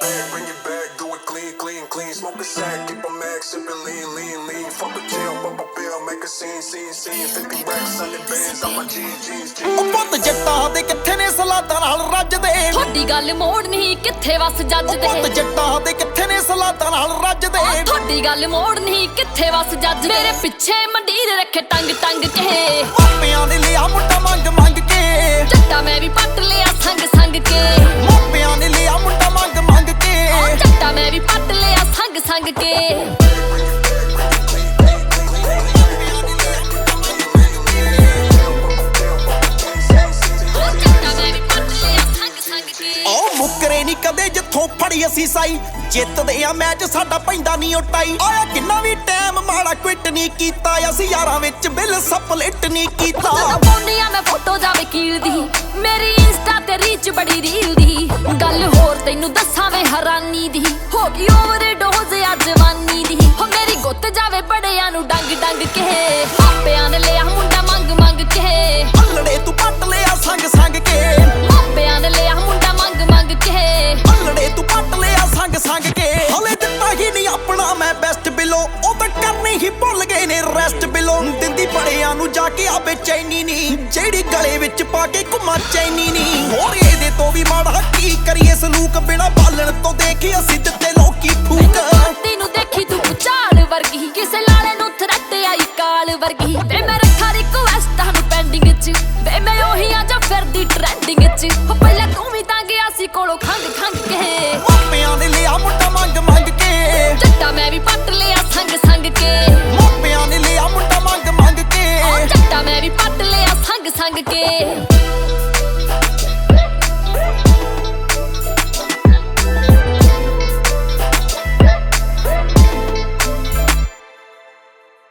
bag, bring it back, do it clean, clean, clean. Smoke a sack, keep a mag, sipping lean, lean, lean. Fuck a jail, pop a bill, make a scene, scene, scene. 50 racks, 100 bands on my jeans, jeans, jeans. ਉਹ ਪੁੱਤ ਜੱਟਾਂ ਦੇ ਕਿੱਥੇ ਨੇ ਸਲਾਦਾਂ ਨਾਲ ਰੱਜਦੇ ਤੁਹਾਡੀ ਗੱਲ ਮੋੜ ਨਹੀਂ ਕਿੱਥੇ ਵਸ ਜੱਜਦੇ ਪੁੱਤ ਜੱਟਾਂ ਦੇ ਕਿੱਥੇ ਨੇ ਸਲਾਦਾਂ ਨਾਲ ਰੱਜਦੇ ਤੁਹਾਡੀ ਗੱਲ ਮੋੜ ਨਹੀਂ ਕਿੱਥੇ ਵਸ ਜੱਜ ਮੇਰੇ ਪਿੱਛੇ ਮੰਡੀਰ ਰੱਖੇ ਟੰਗ ਟੰਗ ਕੇ ਮਾਪਿਆਂ ਨੇ ਲਿਆ ਮੁੰਡਾ ਮੰਗ ਮੰਗ ਕੇ ਜੱਟਾ ਮੈਂ ਵੀ ਪੱਟ ਲਿਆ ਸੰਗ ਸੰਗ ਕੇ ਮਾਪਿਆਂ ਨੇ ਲਿਆ ਮੁੰਡਾ ਮੰਗ ਮੰਗ ਕੇ ਜੱਟਾ ਮੈਂ ਵੀ ਪੱਟ ਲਿਆ ਸੰਗ ਸੰਗ ਕੇ ਮੁੱਕਰੇ ਨਹੀਂ ਕਦੇ ਜਿੱਥੋਂ ਫੜੀ ਅਸੀਂ ਸਾਈ ਜਿੱਤਦੇ ਆ ਮੈਚ ਸਾਡਾ ਪੈਂਦਾ ਨਹੀਂ ਉਟਾਈ ਆਇਆ ਕਿੰਨਾ ਵੀ ਟਾਈਮ ਮਾੜਾ ਕੁਇਟ ਨਹੀਂ ਕੀਤਾ ਅਸੀਂ ਯਾਰਾਂ ਵਿੱਚ ਬਿੱਲ ਸਪਲਿਟ ਨਹੀਂ ਕੀਤਾ ਪਾਉਂਦੀਆਂ ਮੈਂ ਫੋਟੋ ਜਾਵੇ ਕੀਲ ਦੀ ਮੇਰੀ ਇੰਸਟਾ ਤੇ ਰੀਚ ਬੜੀ ਰੀਲ ਦੀ ਗੱਲ ਹੋਰ ਤੈਨੂੰ ਦੱਸਾਂ ਵੇ ਹੈਰਾਨੀ ਦੀ ਹੋ ਗਈ ਓਵਰਡੋਜ਼ ਆ ਜਵਾਨੀ ਦੀ ਹੋ ਮੇਰੀ ਗੁੱਤ ਜਾਵੇ ਬੜਿਆਂ ਨੂੰ ਡੰਗ ਡੰਗ ਕੇ ਮਾਪਿਆਂ ਨੇ ਲਿਆ ਮੁੰਡਾ ਮੰਗ ਮੰਗ ਕੇ ਅੱਲੜੇ ਤੂੰ ਪੱਟ ਲਿਆ ਸੰਗ ਸੰਗ ਕੇ ਮਾਪਿਆਂ ਨੇ ਲਿਆ ਮੁੰਡਾ ਮੰਗ ਮੰਗ ਕੇ ਅੱਲੜੇ ਤੂੰ ਪੱਟ ਲਿਆ ਸੰਗ ਸੰਗ ਕੇ ਹਲੇ ਦਿੱਤਾ ਹੀ ਨਹੀਂ ਆਪਣਾ ਮੈਂ ਬੈਸਟ ਬਿਲੋ ਉਹ ਤਾਂ ਕਰਨੀ ਹੀ ਭੁੱਲ ਗਏ ਨੇ ਰੈਸਟ ਬਿਲੋ ਦਿੰਦੀ ਬੜਿਆਂ ਨੂੰ ਜਾ ਕੇ ਆ ਬੇਚੈਨੀ ਨਹੀਂ ਜਿਹੜੀ ਗਲੇ ਵਿੱਚ ਪਾ ਕੇ ਘੁੰਮਾ ਚੈਨੀ ਨਹੀਂ ਹੋਰ ਇਹਦੇ ਤੋਂ ਵੀ ਮਾੜਾ ਕੀ ਕਰੀਏ ਸਲੂਕ ਬਿਨਾ ਬਾਲਣ ਤੋਂ ਦੇਖੀ ਅਸੀਂ ਦਿੱਤੇ ਲੋਕੀ ਫੂਕ ਤੈਨੂੰ ਦੇਖੀ ਤੂੰ ਪੁਚਾਲ ਵਰਗੀ ਕਿਸੇ ਲਾਲੇ ਨੂੰ ਥਰੱਟ ਆਈ ਕਾਲ ਵਰਗੀ ਵੇ ਮੈਂ ਰੱਖਾ ਰਿਕੁਐਸਟ ਤੁਹਾਨੂੰ ਪੈਂਡਿੰਗ 'ਚ ਵੇ ਮੈਂ ਉਹੀ ਆ ਜਾਂ ਫਿਰਦੀ ਟ੍ਰੈਂਡਿੰਗ 'ਚ ਪਹਿਲਾਂ ਤੂੰ ਵੀ ਤਾਂ ਗਿਆ ਸੀ ਕੋਲੋਂ ਖੰਗ ਖੰਗ